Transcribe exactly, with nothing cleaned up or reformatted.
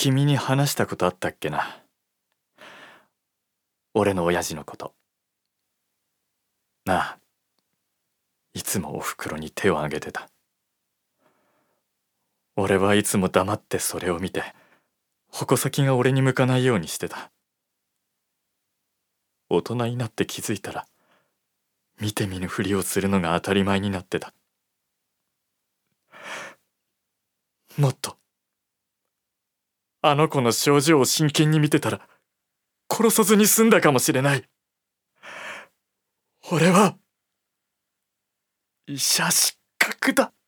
君に話したことあったっけな。俺の親父のこと。なあ、いつもおふくろに手を挙げてた。俺はいつも黙ってそれを見て、矛先が俺に向かないようにしてた。大人になって気づいたら、見て見ぬふりをするのが当たり前になってた。もっと、あの子の症状を真剣に見てたら、殺さずに済んだかもしれない。俺は、医者失格だ。